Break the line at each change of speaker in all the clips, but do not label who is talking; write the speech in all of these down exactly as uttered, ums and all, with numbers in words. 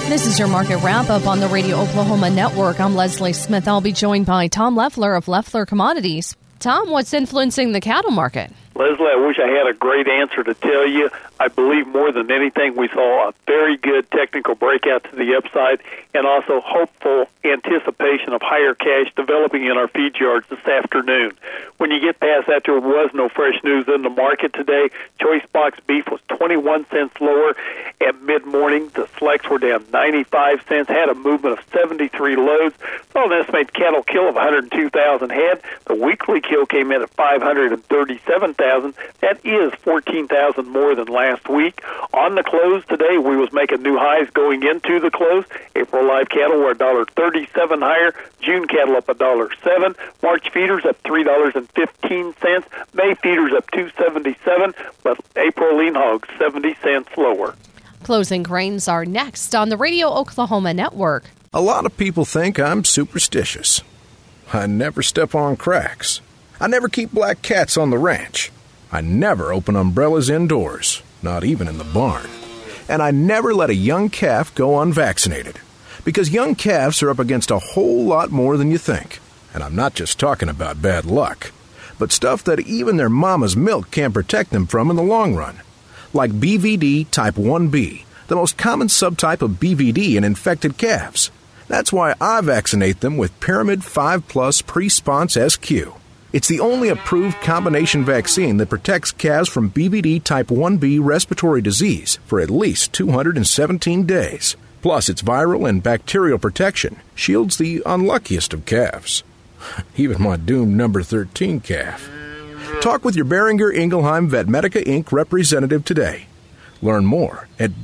This is your market wrap-up on the Radio Oklahoma Network. I'm Leslie Smith. I'll be joined by Tom Leffler of Leffler Commodities. Tom, what's influencing the cattle market?
Leslie, I wish I had a great answer to tell you. I believe more than anything we saw a very good technical breakout to the upside and also hopeful anticipation of higher cash developing in our feed yards this afternoon. When you get past that, there was no fresh news in the market today. Choice box beef was twenty-one cents lower at mid-morning. The selects were down ninety-five cents, had a movement of seventy-three loads. Saw an estimated cattle kill of one hundred two thousand head. The weekly kill came in at five hundred thirty-seven thousand. That is fourteen thousand more than last week. On the close today, we was making new highs going into the close. April live cattle were one dollar thirty-seven higher. June cattle up one dollar seven. March feeders up three dollars and fifteen cents. May feeders up two dollars and seventy-seven cents, but April lean hogs seventy cents lower.
Closing grains are next on the Radio Oklahoma Network.
A lot of people think I'm superstitious. I never step on cracks. I never keep black cats on the ranch. I never open umbrellas indoors, not even in the barn. And I never let a young calf go unvaccinated, because young calves are up against a whole lot more than you think. And I'm not just talking about bad luck, but stuff that even their mama's milk can't protect them from in the long run. Like B V D type one B, the most common subtype of B V D in infected calves. That's why I vaccinate them with Pyramid five plus Pre-Sponse S Q. It's the only approved combination vaccine that protects calves from B V D type one B respiratory disease for at least two hundred seventeen days. Plus, its viral and bacterial protection shields the unluckiest of calves. Even my doomed number thirteen calf. Talk with your Beringer Ingelheim Vetmedica Incorporated representative today. Learn more at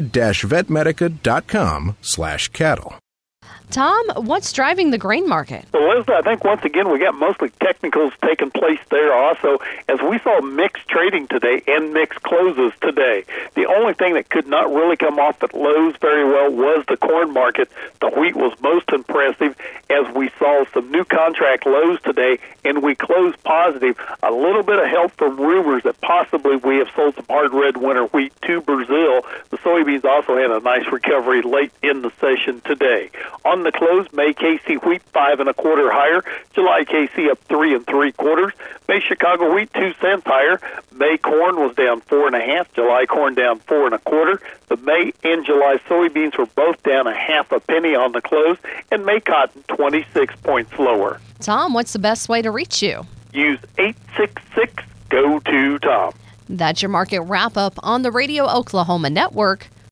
bi-vetmedica.com slash cattle.
Tom, what's driving the grain market?
Well, Leslie, I think once again we got mostly technicals taking place there also, as we saw mixed trading today and mixed closes today. The only thing that could not really come off at lows very well was the corn market. The wheat was most impressive, as we saw some new contract lows today, and we closed positive. A little bit of help from rumors that possibly we have sold some hard red winter wheat to Brazil. The soybeans also had a nice recovery late in the session today. On the close, May K C wheat five and a quarter higher. July K C up three and three quarters. May Chicago wheat two cents higher. May corn was down four and a half. July corn down four and a quarter. The May and July soybeans were both down a half a penny on the close, and May cotton twenty-six points lower.
Tom, what's the best way to reach you?
Use eight six six go to Tom.
That's your market wrap up on the Radio Oklahoma Network.